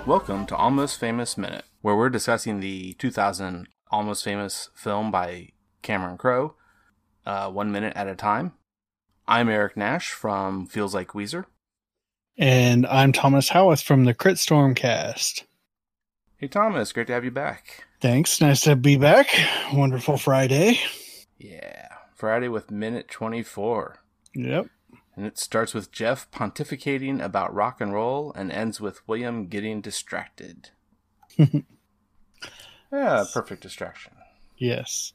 Welcome to Almost Famous Minute, where we're discussing the 2000 Almost Famous film by Cameron Crowe, 1 minute at a time. I'm Eric Nash from Feels Like Weezer. And I'm Thomas Howarth from the Crit Storm cast. Hey Thomas, great to have you back. Thanks, nice to be back. Wonderful Friday. Yeah, Friday with minute 24. Yep. And it starts with Jeff pontificating about rock and roll and ends with William getting distracted. Yeah, perfect distraction. Yes.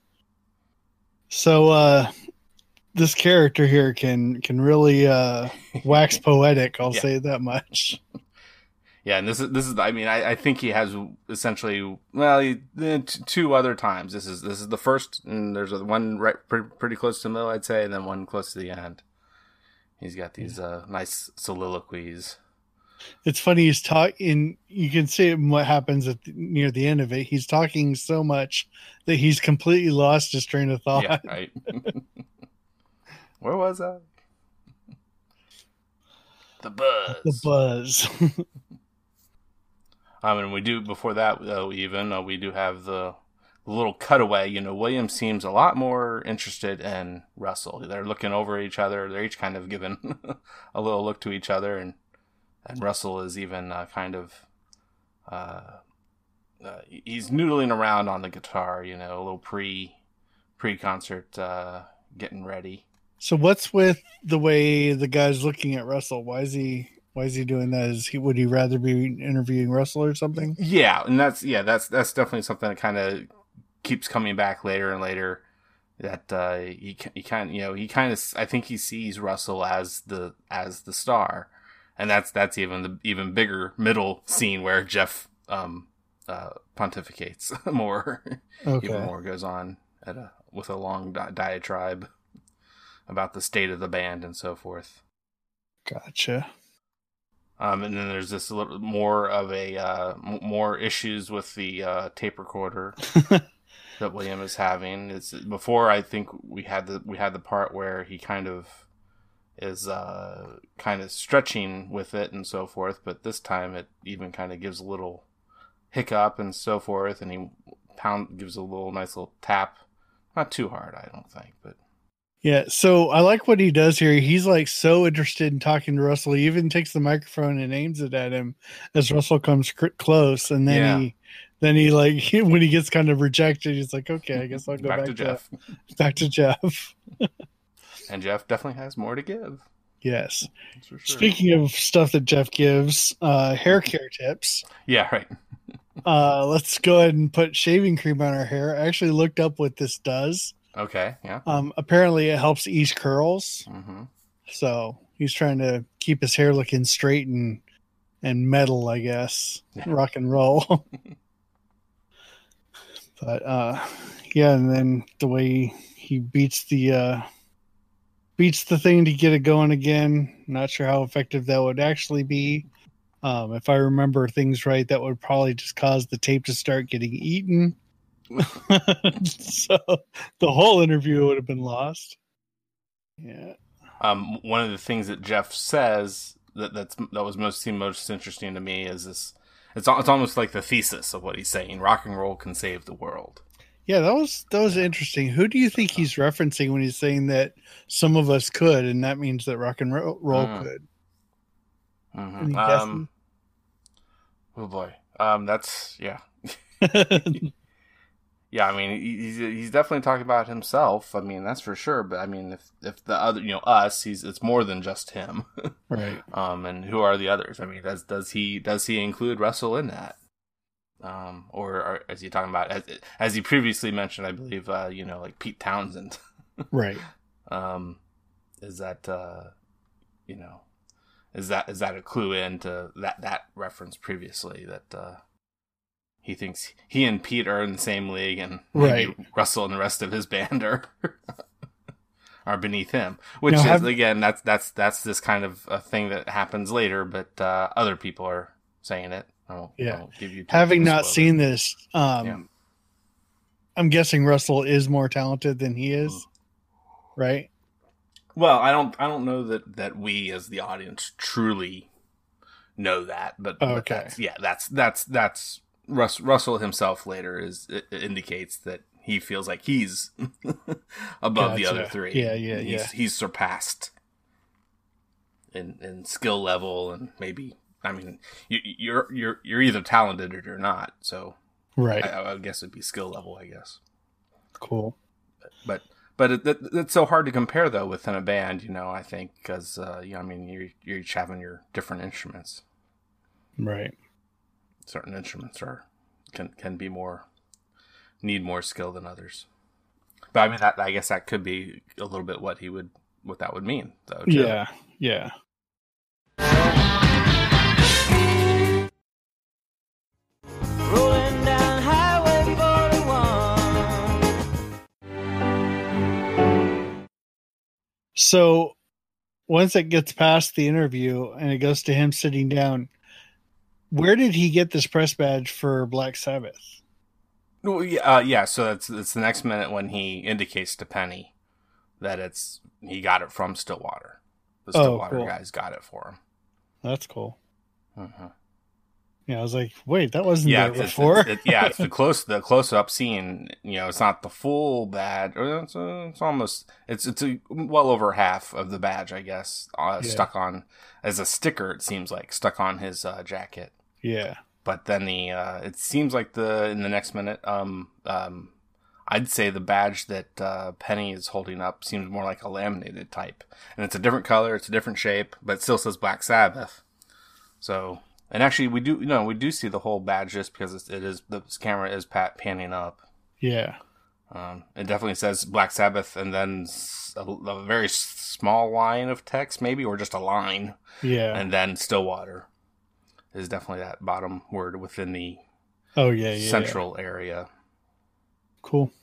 So this character here can really wax poetic, I'll say that much. Yeah, and this is. I mean, I think he has essentially two other times. This is the first, and there's one right pretty close to the middle, I'd say, and then one close to the end. He's got these nice soliloquies. It's funny, he's talking. You can see what happens near the end of it. He's talking so much that he's completely lost his train of thought. Yeah, right. Where was I? The buzz. The buzz. And we do before that though. We do have the little cutaway. William seems a lot more interested in Russell. They're looking over each other. They're each kind of giving a little look to each other, and Russell is even he's noodling around on the guitar. A little pre-concert getting ready. So what's with the way the guy's looking at Russell? Why is he doing that? Would he rather be interviewing Russell or something? Yeah, and that's definitely something that kind of keeps coming back later and later. That he kind of I think he sees Russell as the star, and that's even bigger middle scene where Jeff pontificates more. Okay. Even more goes on with a long diatribe about the state of the band and so forth. Gotcha. And then there's this a little more of a more issues with the tape recorder that William is having. It's before, I think we had the part where he kind of is kind of stretching with it and so forth, but this time it even kind of gives a little hiccup and so forth, and he gives a nice little tap, not too hard, I don't think, but. Yeah, so I like what he does here. He's like so interested in talking to Russell. He even takes the microphone and aims it at him as Russell comes close, and then he when he gets kind of rejected, he's like, "Okay, I guess I'll go back to Jeff." Back to Jeff. And Jeff definitely has more to give. Yes. For sure. Speaking of stuff that Jeff gives, hair care tips. Yeah, right. Let's go ahead and put shaving cream on our hair. I actually looked up what this does. Okay, yeah. Apparently it helps ease curls. Mm-hmm. So he's trying to keep his hair looking straight and metal, I guess. Yeah. Rock and roll. But and then the way he beats the thing to get it going again. Not sure how effective that would actually be. If I remember things right, that would probably just cause the tape to start getting eaten. So the whole interview would have been lost. Yeah. One of the things that Jeff says that was most interesting to me is this. It's almost like the thesis of what he's saying. Rock and roll can save the world. Yeah, that was interesting. Who do you think he's referencing when he's saying that some of us could, and that means that rock and roll could? Mm-hmm. Oh boy. That's yeah. Yeah, I mean, he's definitely talking about himself. I mean, that's for sure. But I mean, if the other, us, it's more than just him, right? And who are the others? I mean, does he include Russell in that? Or is he talking about as he previously mentioned? I believe, like Pete Townsend, right? Is that is that a clue into that reference previously that? He thinks he and Pete are in the same league, and maybe Russell and the rest of his band are beneath him. Which again, that's this kind of a thing that happens later, but other people are saying it. I'll give you having not seen this. I'm guessing Russell is more talented than he is, right? Well, I don't know that we as the audience truly know that, but Okay. that's Russell himself later it indicates that he feels like he's above the other three. Yeah. He's surpassed in skill level, and maybe, I mean, you're either talented or you're not. So right. I guess it'd be skill level, I guess. Cool. But it's so hard to compare though within a band, I think, because I mean, you're each having your different instruments. Right. Certain instruments can be need more skill than others. But I mean, I guess that could be a little bit what that would mean, though. Too. Yeah. Rolling down Highway 41. So once it gets past the interview and it goes to him sitting down, where did he get this press badge for Black Sabbath? Well, yeah. So it's the next minute when he indicates to Penny that he got it from Stillwater. The Stillwater guys got it for him. That's cool. Mm-hmm. Yeah, I was like, wait, that wasn't there before. It's the close up scene. It's not the full badge. It's almost it's well over half of the badge, I guess, stuck on as a sticker. It seems like stuck on his jacket. Yeah. But then it seems like in the next minute, I'd say the badge that Penny is holding up seems more like a laminated type, and it's a different color, it's a different shape, but it still says Black Sabbath. So, and actually, we do see the whole badge just because this camera is panning up. Yeah. It definitely says Black Sabbath, and then a very small line of text, maybe, or just a line. Yeah. And then Stillwater is definitely that bottom word within the central area. Cool.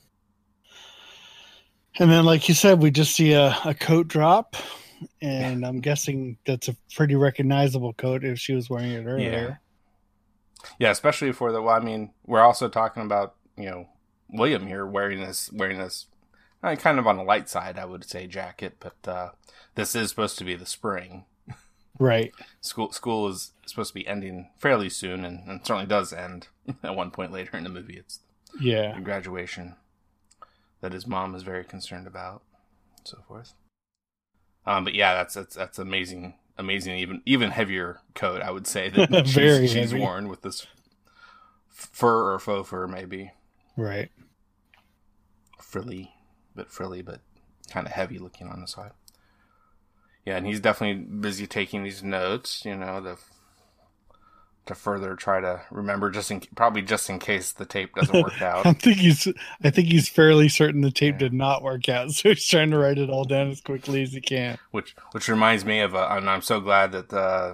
And then, like you said, we just see a coat drop, and I'm guessing that's a pretty recognizable coat if she was wearing it earlier. Yeah, especially for I mean, we're also talking about, William here wearing this kind of on the light side, I would say, jacket, but this is supposed to be the spring. Right. School is supposed to be ending fairly soon, and certainly does end at one point later in the movie. It's the graduation that his mom is very concerned about, and so forth. But yeah, that's amazing, even heavier coat, I would say, that she's worn with this fur or faux fur, maybe. Right. Frilly, but kind of heavy looking on the side. Yeah, and he's definitely busy taking these notes, to further try to remember, probably just in case the tape doesn't work out. I think he's fairly certain the tape did not work out, so he's trying to write it all down as quickly as he can. Which reminds me of, and I'm so glad that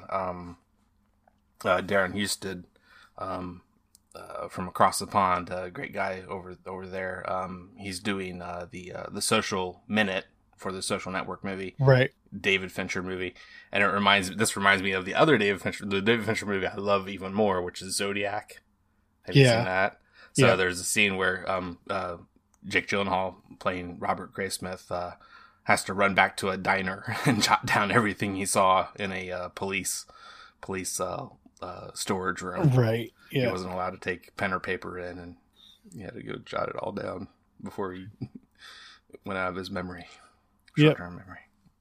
Darren Husted, from across the pond, a great guy over there. He's doing the Social Minute for the Social Network movie, right? David Fincher movie, and this reminds me of the other David Fincher movie I love even more, which is Zodiac. Have you seen that? So there's a scene where Jake Gyllenhaal, playing Robert Graysmith, has to run back to a diner and jot down everything he saw in a police storage room. Right. Yeah. He wasn't allowed to take pen or paper in, and he had to go jot it all down before he went out of his memory. Short-term memory.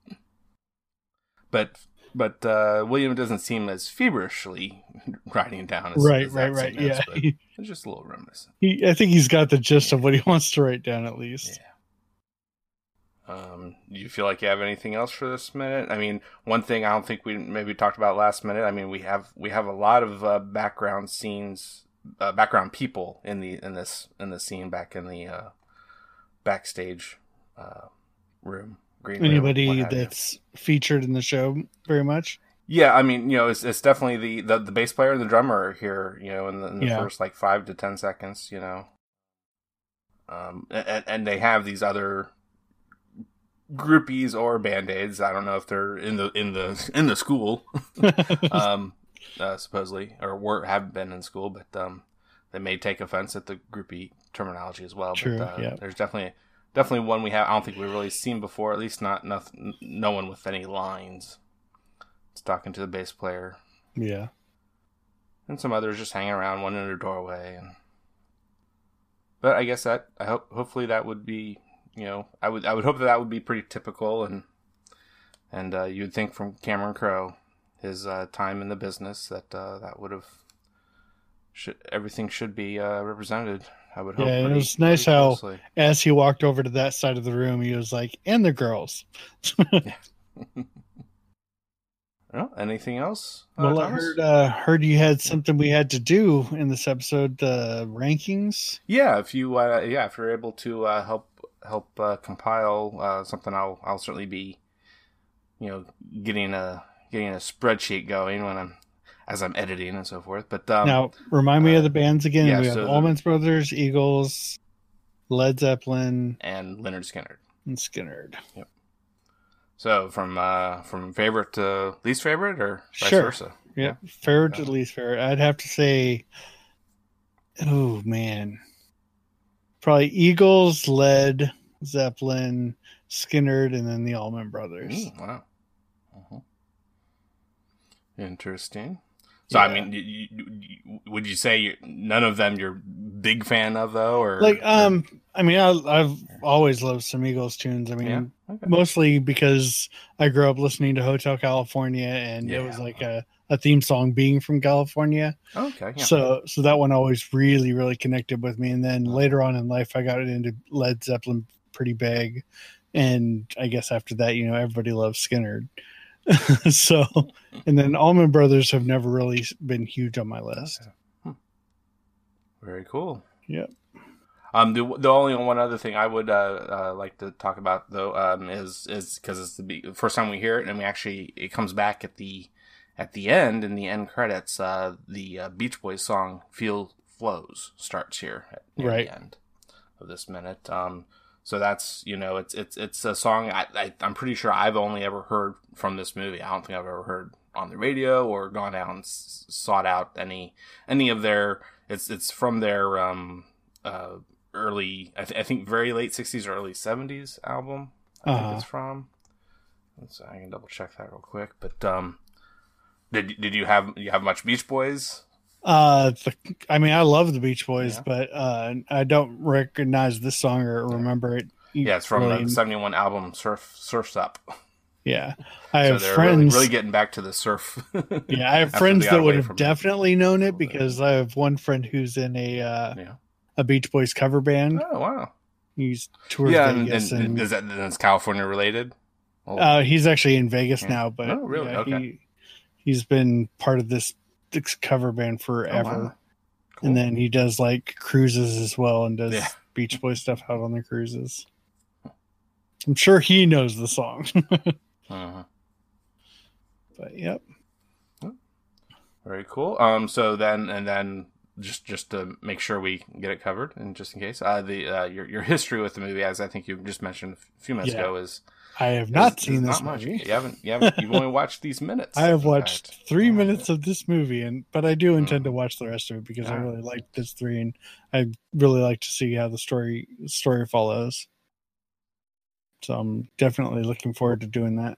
But William doesn't seem as feverishly writing down as right. Yeah, it's just a little reminiscent. I think he's got the gist of what he wants to write down, at least. Yeah. Do you feel like you have anything else for this minute? I mean, one thing I don't think we maybe talked about last minute. I mean, we have a lot of background scenes, background people in this scene back in the backstage room. Anybody that's featured in the show very much? Yeah, I mean, it's definitely the bass player and the drummer are here, in the first 5 to 10 seconds, and they have these other groupies or band-aids. I don't know if they're in the school, supposedly, or have been in school, but they may take offense at the groupie terminology as well. True, but there's definitely one I don't think we've really seen before, at least no one with any lines. It's talking to the bass player. Yeah. And some others just hanging around, one in a doorway. But I guess hopefully that would be, I would hope that would be pretty typical, and you'd think from Cameron Crowe, his time in the business, that would have everything should be represented. I would hope. Yeah, it was nice how as he walked over to that side of the room, he was like, "And the girls." Yeah. Well, anything else? Well, I heard you had something we had to do in this episode, the rankings. Yeah, if you're able to help compile something, I'll certainly be, getting a spreadsheet going as I'm editing and so forth. But now, remind me of the bands again. Yeah, we have Allman Brothers, Eagles, Led Zeppelin, and Lynyrd Skynyrd. Yep. So from favorite to least favorite, or vice versa? Yeah, favorite to least favorite. I'd have to say, oh man, probably Eagles, Led Zeppelin, Skynyrd, and then the Allman Brothers. Wow. Uh-huh. Interesting. So, yeah. I mean, would you say none of them you're big fan of, though? Or I mean, I've always loved some Eagles tunes. I mean, mostly because I grew up listening to Hotel California, and it was like a theme song being from California. Okay. Yeah. So that one always really, really connected with me. And then later on in life, I got into Led Zeppelin pretty big. And I guess after that, everybody loves Skynyrd. So, and then Allman Brothers have never really been huge on my list. Okay. Very cool. Yep. The only one other thing I would like to talk about though is because it's the first time we hear it, and it comes back at the end in the end credits. The Beach Boys song "Feel Flows" starts here at the end of this minute. So that's, it's a song I'm pretty sure I've only ever heard from this movie. I don't think I've ever heard on the radio or gone down and sought out any of their. It's from their early, I think very late 60s or early 70s album. I think it's from. I can double check that real quick. But did you have much Beach Boys? I mean, I love the Beach Boys, but I don't recognize this song or remember it. Yeah, it's from the 71 album Surf's Up. Yeah. I have friends really getting back to the surf. Yeah, I have friends that would have definitely known it because I have one friend who's in a Beach Boys cover band. Oh, wow. He's toured Vegas. And is that's California related? He's actually in Vegas now, but okay. He's been part of this cover band forever. Oh, wow. Cool. And then he does like cruises as well and does Beach Boys stuff out on the cruises. I'm sure he knows the song. But yep. Very cool. So then just to make sure we get it covered, and just in case, your history with the movie, as I think you just mentioned a few minutes ago, is I have not seen this movie. You've only watched these minutes. I have watched 3 minutes of this movie, but I do intend to watch the rest of it because I really like this 3, and I really like to see how the story follows. So I'm definitely looking forward to doing that.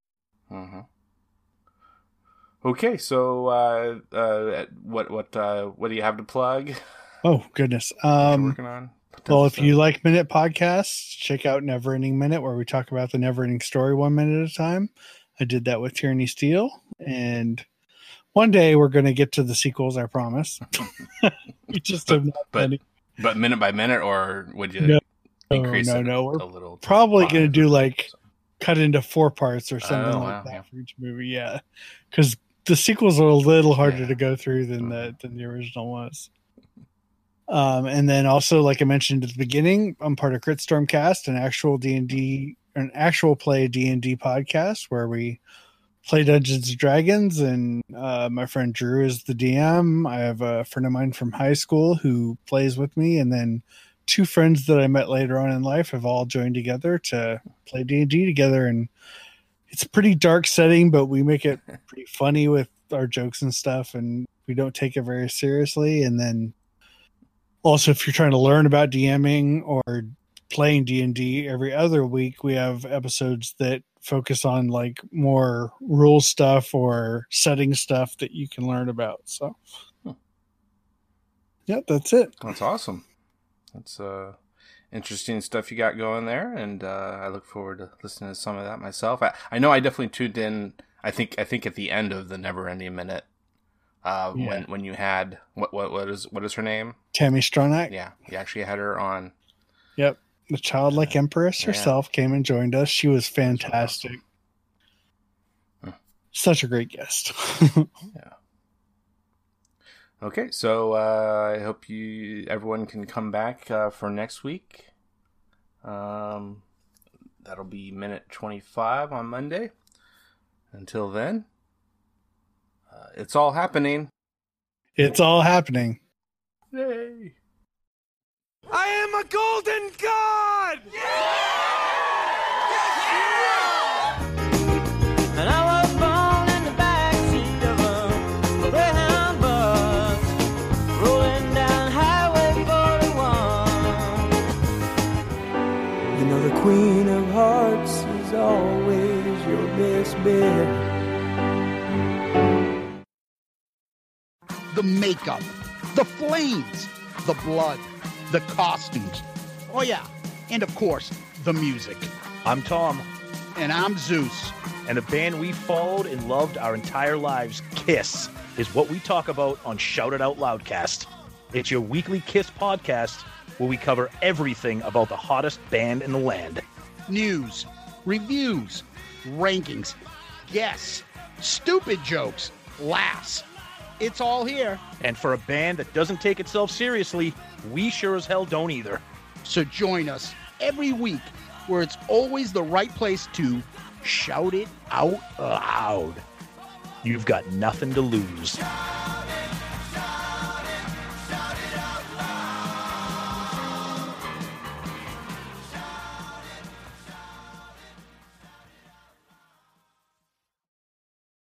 Okay, so what do you have to plug? Oh goodness, what you're working on? Well, if you like Minute podcasts, check out Never Ending Minute, where we talk about the never ending story 1 minute at a time. I did that with Tyranny Steel, and one day we're going to get to the sequels, I promise. We just have not but minute by minute, or would you increase it we're a little? Probably going to do cut into 4 parts or something that for each movie. Yeah, because the sequels are a little harder to go through than the original was. And then also, like I mentioned at the beginning, I'm part of Crit Stormcast, an actual play D&D podcast where we play Dungeons and Dragons, and my friend Drew is the DM. I have a friend of mine from high school who plays with me, and then 2 friends that I met later on in life have all joined together to play D&D together, and it's a pretty dark setting, but we make it pretty funny with our jokes and stuff, and we don't take it very seriously. And then also, if you're trying to learn about DMing or playing D&D, every other week we have episodes that focus on like more rule stuff or setting stuff that you can learn about. So, yeah, that's it. That's awesome. That's interesting stuff you got going there, and I look forward to listening to some of that myself. I know I definitely tuned in. I think at the end of the Never Ending Minute, when you had what is her name? Tammy Stronach. Yeah, you actually had her on. Yep, the childlike empress herself came and joined us. She was fantastic. Such a great guest. Yeah. Okay, so I hope everyone can come back for next week. That'll be minute 25 on Monday. Until then, it's all happening. It's all happening. Yay! I am a golden god! And I was born in the backseat of a Greyhound bus, rolling down Highway 41. You know the Queen of Hearts is always your best bet. The makeup, the flames, the blood, the costumes. Oh yeah, and of course, the music. I'm Tom. And I'm Zeus. And the band we followed and loved our entire lives, Kiss, is what we talk about on Shout It Out Loudcast. It's your weekly Kiss podcast where we cover everything about the hottest band in the land. News, reviews, rankings, guests, stupid jokes, laughs. It's all here. And for a band that doesn't take itself seriously, we sure as hell don't either. So join us every week where it's always the right place to shout it out loud. You've got nothing to lose.